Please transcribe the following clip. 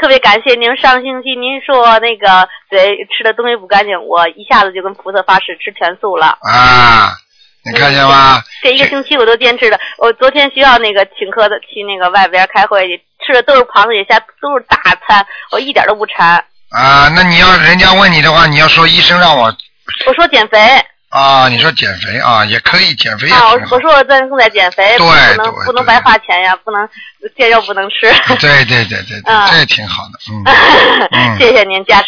特别感谢您，上星期您说那个嘴吃的东西不干净，我一下子就跟菩萨发誓吃全素了。 啊，你看见吗？ 这一个星期我都坚持了。我昨天需要那个请客的去那个外边开会去，吃的都是螃蟹虾，都是大餐，我一点都不馋。 啊，那你要人家问你的话，你要说医生让我说减肥。 啊，你说减肥啊，也可以减肥也啊， 挺好。 我说我正在减肥， 对， 不能白花钱呀，不能见肉不能吃。 对，这也挺好的， 谢谢您加持。